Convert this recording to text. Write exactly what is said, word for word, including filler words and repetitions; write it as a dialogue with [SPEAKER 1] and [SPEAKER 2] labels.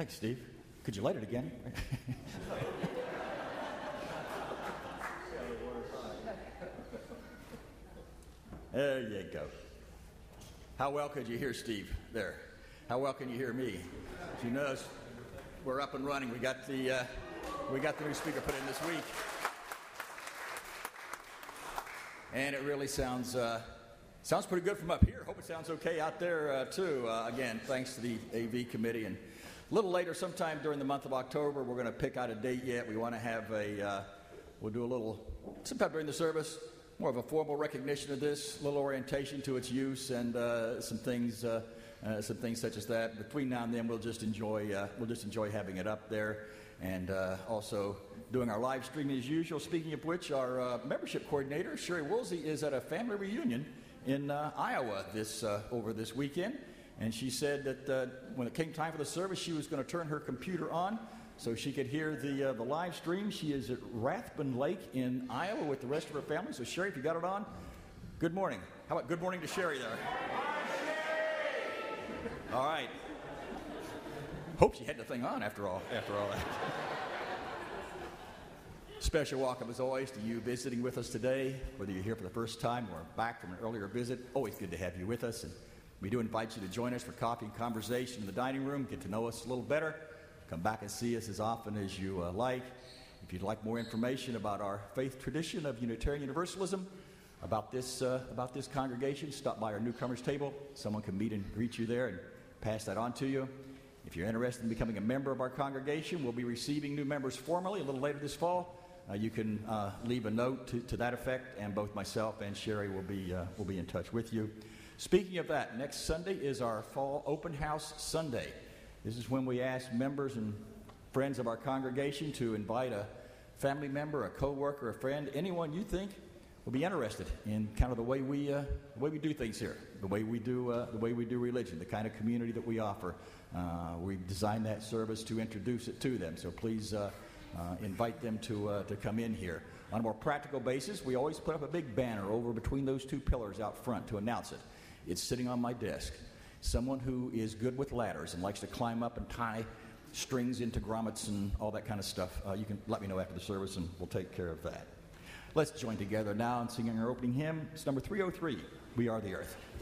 [SPEAKER 1] Thanks, Steve. Could you light it again? There you go. How well could you hear Steve there? How well can you hear me? As you notice, we're up and running. We got the uh, we got the new speaker put in this week, and it really sounds uh, sounds pretty good from up here. Hope it sounds okay out there uh, too. Uh, again, thanks to the A V committee. And a little later, sometime during the month of October, we're going to pick out a date yet. We want to have a uh, we'll do a little sometime during the service. More of a formal recognition of this, a little orientation to its use, and uh, some things, uh, uh, some things such as that. Between now and then, we'll just enjoy, uh, we'll just enjoy having it up there, and uh, also doing our live streaming as usual. Speaking of which, our uh, membership coordinator Sherry Woolsey is at a family reunion in uh, Iowa this uh, over this weekend, and she said that uh, when it came time for the service, she was going to turn her computer on so she could hear the uh, the live stream. She is at Rathbun Lake in Iowa with the rest of her family. So, Sherry, if you got it on, good morning. How about good morning to Sherry there? All right. Hope she had the thing on after all. After all that. Special welcome, as always, to you visiting with us today. Whether you're here for the first time or back from an earlier visit, always good to have you with us. And we do invite you to join us for coffee and conversation in the dining room. Get to know us a little better. Come back and see us as often as you uh, like. If you'd like more information about our faith tradition of Unitarian Universalism, about this uh, about this congregation, stop by our newcomers table. Someone can meet and greet you there and pass that on to you. If you're interested in becoming a member of our congregation, we'll be receiving new members formally a little later this fall. Uh, you can uh, leave a note to, to that effect, and both myself and Sherry will be uh, will be in touch with you. Speaking of that, next Sunday is our fall open house Sunday. This is when we ask members and friends of our congregation to invite a family member, a co-worker, a friend, anyone you think will be interested in kind of the way we uh, the way we do things here, the way we do uh, the way we do religion, the kind of community that we offer. Uh, we designed that service to introduce it to them. So please uh, uh, invite them to uh, to come in here. On a more practical basis, we always put up a big banner over between those two pillars out front to announce it. It's sitting on my desk. Someone who is good with ladders and likes to climb up and tie strings into grommets and all that kind of stuff, uh, you can let me know after the service and we'll take care of that. Let's join together now in singing our opening hymn. It's number three oh three, We Are the Earth.